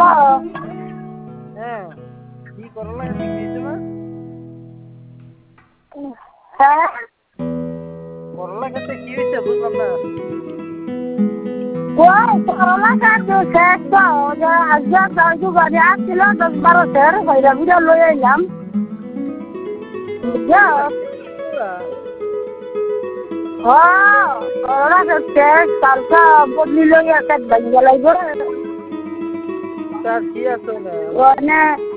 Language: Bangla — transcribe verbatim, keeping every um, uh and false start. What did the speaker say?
হ্যাঁ কি করলা বিক্রি হয়েছে না? হ্যাঁ করলা খেতে কি হয়েছে বুঝলাম না। ওই করলা গাছ শেষ তো যে আজকে দশ গাড়ি আসছিল দশ বারো সের কইরা বিড়া লই আইলাম বুঝছো? ও করলা গাছ শেষ কালকে বদলি লই একটা ভাঙ্গা লাগবে তার কি আছে না ওনে